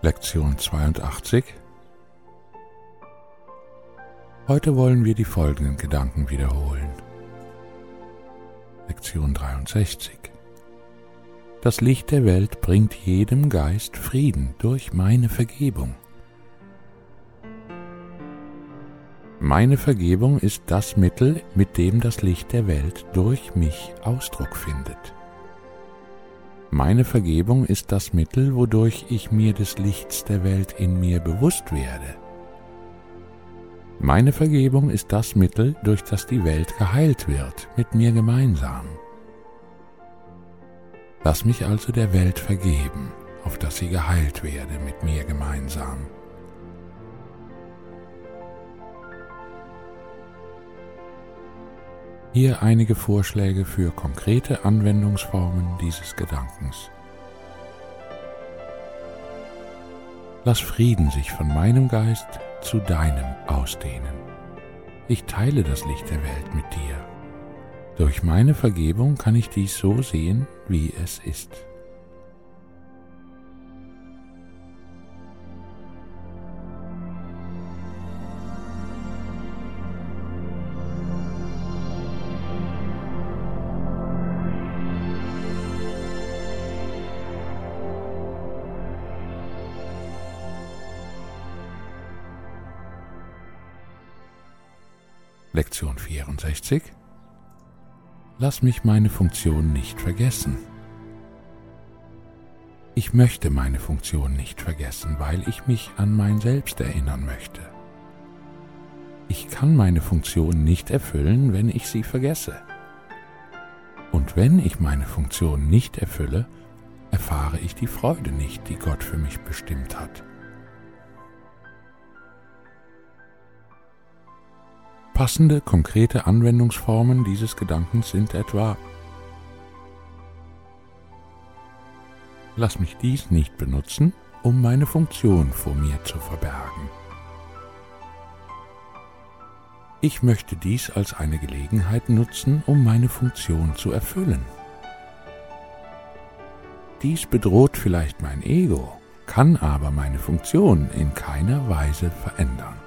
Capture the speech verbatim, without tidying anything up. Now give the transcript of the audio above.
Lektion zweiundachtzig. Heute wollen wir die folgenden Gedanken wiederholen. Lektion dreiundsechzig. Das Licht der Welt bringt jedem Geist Frieden durch meine Vergebung. Meine Vergebung ist das Mittel, mit dem das Licht der Welt durch mich Ausdruck findet. Meine Vergebung ist das Mittel, wodurch ich mir des Lichts der Welt in mir bewusst werde. Meine Vergebung ist das Mittel, durch das die Welt geheilt wird, mit mir gemeinsam. Lass mich also der Welt vergeben, auf dass sie geheilt werde, mit mir gemeinsam. Hier einige Vorschläge für konkrete Anwendungsformen dieses Gedankens. Lass Frieden sich von meinem Geist zu deinem ausdehnen. Ich teile das Licht der Welt mit dir. Durch meine Vergebung kann ich dies so sehen, wie es ist. Lektion vierundsechzig. Lass mich meine Funktion nicht vergessen. Ich möchte meine Funktion nicht vergessen, weil ich mich an mein Selbst erinnern möchte. Ich kann meine Funktion nicht erfüllen, wenn ich sie vergesse. Und wenn ich meine Funktion nicht erfülle, erfahre ich die Freude nicht, die Gott für mich bestimmt hat. Passende, konkrete Anwendungsformen dieses Gedankens sind etwa: Lass mich dies nicht benutzen, um meine Funktion vor mir zu verbergen. Ich möchte dies als eine Gelegenheit nutzen, um meine Funktion zu erfüllen. Dies bedroht vielleicht mein Ego, kann aber meine Funktion in keiner Weise verändern.